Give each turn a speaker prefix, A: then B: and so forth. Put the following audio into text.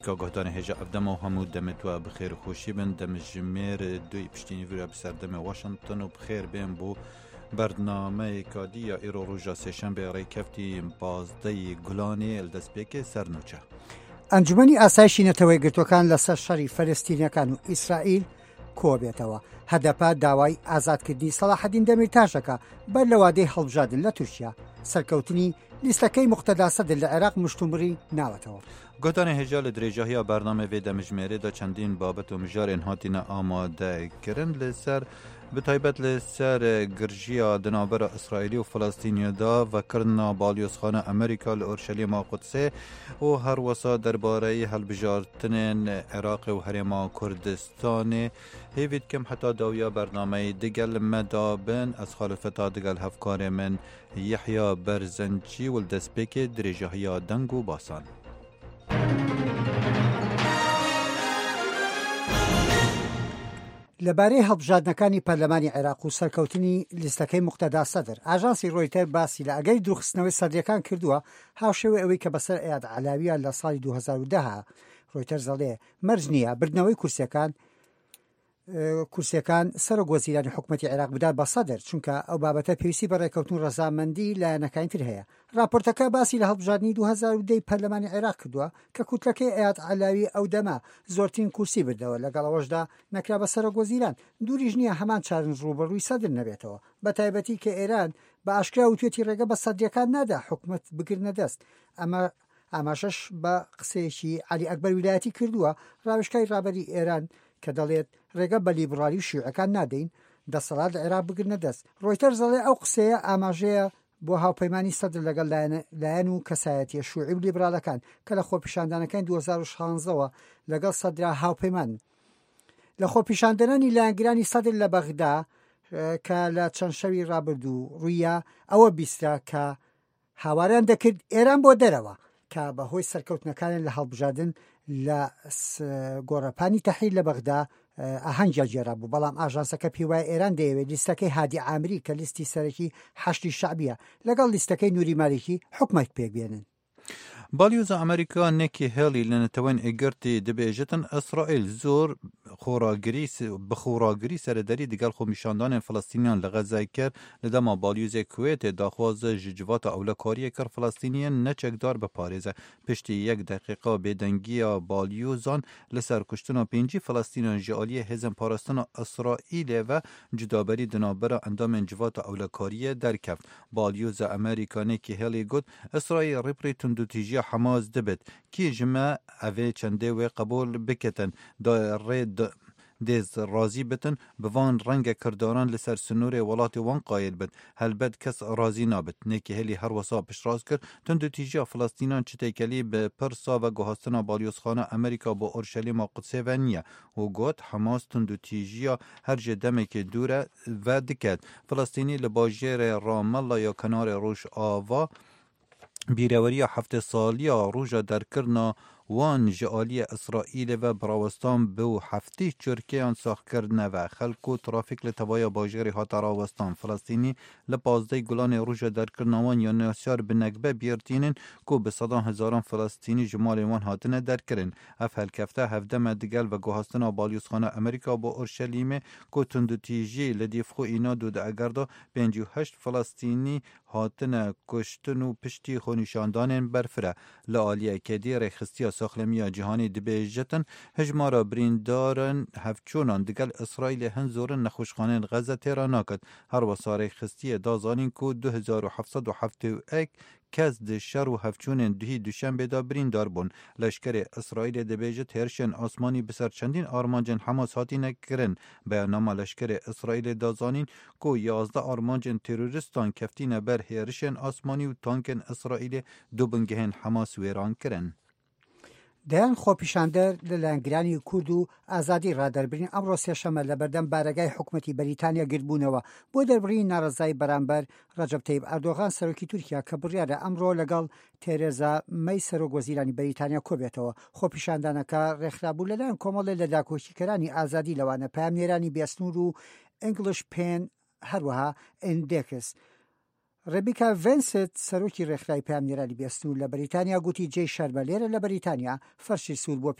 A: گاهدان هجا افدم و همو دمت و بخیر خوشی بن دم جمیر دوی پشتینی ویرا بسر دم واشنطن و بخیر بین بو برنامه کادی یا ایرو روژا سیشن به ری کفتی بازده گلانی الدسپیک سرنوچه
B: ئەنجومەنی ئاسایشی نەتەوەی گرتوەکان لەسەر شەڕی فەلەستینیەکان و ئیسرائیل کۆبێتەوە. هەدەپا داوای ئازادکردنی سەلاحەدین دەمیرتاشەکە بەر لە وادەی هەڵبژاردن لە تورکیا. سەرکەوتنی لیستەکەی مقتەدا سەدر لە عێراق مشتومڕی ناوەتەوە.
A: گوتان هجا لدریجاهی برنامه وی دمجمێری دا چندین بابت و مجارین هاتین آماده کرن لسر بتایبت لسر گرژیا دنابر اسرائیلی و فلسطینی دا و کرنا بالیوسخانه امریکا لأورشلیم قدسه و هر وسا درباره هلبجارتن عراق و هرما کردستان هیوید کم حتی داویا برنامه دگل مدابن از خالفتا دگل هفکار من یحیا برزنجی و الدسپیک دریجاهی دنگو باسان.
B: لەبارەی هەڵبژاردنەکانی پەرلەمانی عێراق و سەرکەوتنی لیستەکەی مقتەدا سەدر، ئاژانسی ڕۆیتەر باسی لە ئەگەری دروخستنەوەی سەدرەکان کردووە هاوشێوەی ئەوەی کە بەسەر ئەیاد عەلاویە لە ساڵی 2010 ڕۆیتەر زەڵێ مەرج نییە بردنەوەی کورسیەکان سەرۆکوەزیرانی حکوومەتی عێراق بدات بە سەدر، چونکە ئەو بابەتە پێویستی بە ڕێکەوتن و ڕەزامەندی لایەنەکانی تر هەیە. راپۆرتەکە باسی لە هەڵبژاردننی 2010 پەرلەمانی عێراق کردووە کە کوتلەکەی ئەیاد عەلاوی ئەو دەما زۆرترین کورسی بردەوە، لەگەڵەوەشدا نەکرا بە سەرۆکوەزیران. دووریش نییە هەمان چارنج ڕوبەڕووی سەدر نەبێتەوە، بە تایبەتی کە ئێران بە ئاشکرا وتوێتی ڕێگە بە سەدرەکان نادا حکوومەت بگرنە دەست. ئاماژەش بە قسەیەکی عەلی ئەکبەر ویلایەتی کردووە، ڕاوێژکاری ڕابەری ئێران کە دەڵێت ڕێگە بە لیبرالی و شیوعەکان نادەین دەسەڵات لە عێراق بگرنە دەست. ڕۆیتەر زەڵێ ئەو قسەیە ئاماژەیە بۆ هاوپەیمانی سەدر لەگەڵ لایەن و کەسایەتیە شیوعی و لیبرالەکان کە لە خۆپیشاندانەکانی 2016ەوە لەگەڵ سەدرا هاوپەیمان. لە خۆپیشاندنانی لایەنگرانی سەدر لە بەغدا کە لە چەند شەوی ڕابردوو ڕوویە ئەوە بیسترا کە هاواریان دەکرد ئێران بۆ دەرەوە کە بەهۆی سەرکەوتنەکان لە هەڵبژاردن لە گۆڕەپانی تەحریل لە بەغدا ئاهەنگیا جێرا بوو، بەڵام ئاژانسەکە پێی وایە ئێران دەیەوێت لیستەکەی هادی عامری کە لیستی سەرەکی حەشتی شەعبیە لەگەڵ لیستەکەی نووری مالیکی حکومەت پێبێنن.
A: بالیوز امریکا نکی هلی لنتوان اگرتی دبیجتن اسرائیل زور بخوراگری سردری دیگر خو میشاندان فلسطینیان لغزه کرد لدما بالیوز کویت داخواز ججوات اولکاری کر فلسطینیان نچکدار به پاریزه پشتی 1 دقیقه بدنگی بالیوزان لسر کشتن 5 فلسطینیان جالی هزم پارستان اسرائیل و جدابری دنابر اندام جوات اولکاری در کفت. بالیوز امریکا نکی هلی گفت اسرائیل ریپری تندوتیجی حماس دبت کی جمع اوه چنده و قبول بکتن دا رید دیز رازی بتن بوان رنگ کرداران لسر سنور ولات وان قایل بد هلبد کس رازی نابد نکی هلی هر وصا پشراز کرد تندو تیجی فلسطینان چه کلی به پرسا و گوهستان بالیوسخانه امریکا با اورشلیم قدسه و نیه و گوت حماس تندو تیجی هر جدمه که دوره و دکت فلسطینی لباجیر رام الله یا کنار روش آوا بیروری 7 سالی روژا در کرنا وان جالی اسرائیل و براوستان به 7 چرکیان ساخت کردن و خلق و ترافیک لطوای باجری ها تراوستان فلسطینی لپازده گلان روژا در کرنا وان یا ناسیار به نگبه بیرتینن که به 100,000 فلسطینی جمال وان هاتنه در کرن. افهل کفته 17 مدگل و گوهستان بالیوسخانه امریکا با اورشلیم که تندوتیجی لدیفخو اینا دود اگردا 58 فلسطینی هاتنه کشتن و پشتی خونیشاندان برفره لعالیه کدی رخصتی ساخلمی جهانی دبیجتن هجمارا بریندارن هفچونان دگل اسرائیل هنزورن نخوشخانه غزه تیراناکد هر وصاره خستی دازانین که 2771 کس ده شر و هفچونن دهی دوشنبه دا بریندار بون. لشکر اسرائیل دبیجت هرشن آسمانی بسر چندین آرمانجن حماس هاتی نکرن. بیاننامه لشکر اسرائیل دازانین که 11 آرمانجن تروریستان کفتین بر هرشن آسمانی و تانکن اسرائیل دو بنگهن حماس ویران کرن.
B: دەیان خۆپیشاندەر لە لایەنگرانی کورد و ئازادی ڕادەربرین ئەمڕۆ سێشەمە لە بەردەم بارەگای حکوومەتی بەریتانیا گرتبوونەوە بۆ دەربڕینی ناڕەزایی بەرامبەر ڕەجەب تەیب ئەردۆغان سەرۆکی تورکیا کە بڕیارە ئەمڕۆ لەگەڵ تێرێزا مەی سەرۆکوەزیرانی بەریتانیا کۆبێتەوە. خۆپیشاندانەکە ڕێکخرابوو لەلایەن کۆمەڵێ لە داکۆکیکەرانی ئازادی لەوانە پامنێرانی بێسنوور و ئینگلیش پێن هەروەها ئیندێکس ڕێبیکا ڤێنست سەرۆکی ڕێکخراوی پامنیرانی بیستون لە بەریتانیا گوتی جێی شەربەلێرە لە بەریتانیا فەرشی سوود بۆ